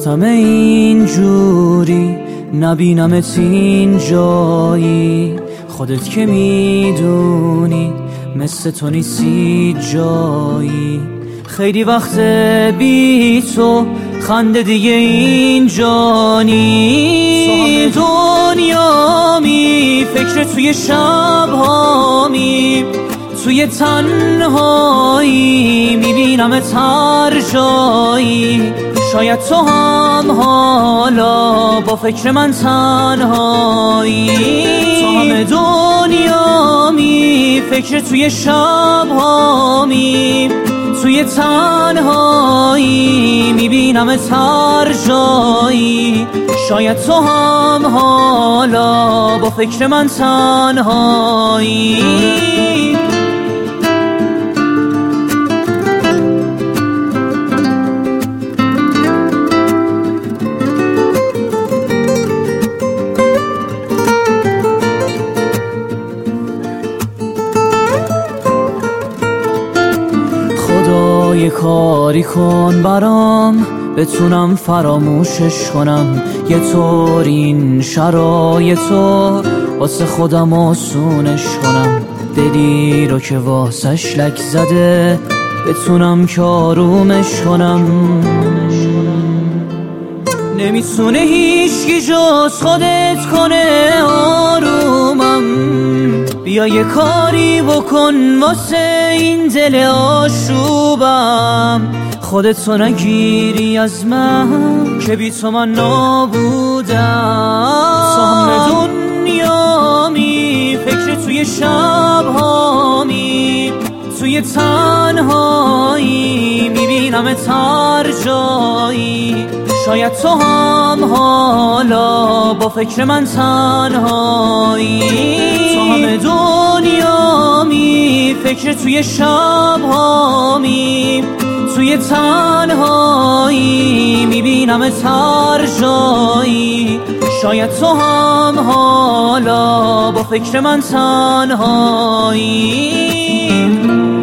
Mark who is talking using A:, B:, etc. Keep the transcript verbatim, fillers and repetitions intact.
A: میخوادم اینجوری نبینمت این جایی، خودت که میدونی مثل تو نیستی جایی. خیلی وقت بی تو خنده دیگه اینجا نی، دنیا می فکر توی شب‌هامی، توی تنهایی میبینمت هر جایی. شاید تو هم حالا با فکر من تنهایی، تو همه دنیا می فکر توی شب‌هامی، توی تنهایی میبینمت هر جایی. شاید تو هم حالا با فکر من تنهایی. یه کاری کن برام بتونم فراموشش کنم، یه طور این شرایطو واسه خودم آسونش کنم. دلی رو که واسش لک زده بتونم که آرومش کنم. نمیتونه هیچکی جز خودت کنه آرومم، بیا یه کاری بکن واسه این دل آشوبم. خودتو نگیری از من که بی تو من نابودم. تو همه دنیا می فکر توی شب‌هامی، توی تنهایی میبینمت هر جایی. شاید تو هم حالا با فکر من تنهایی، تو همه دنیا می فکر توی شب‌هامی، توی تنهایی میبینمت هر جایی. شاید تو هم حالا با فکر من تنهایی.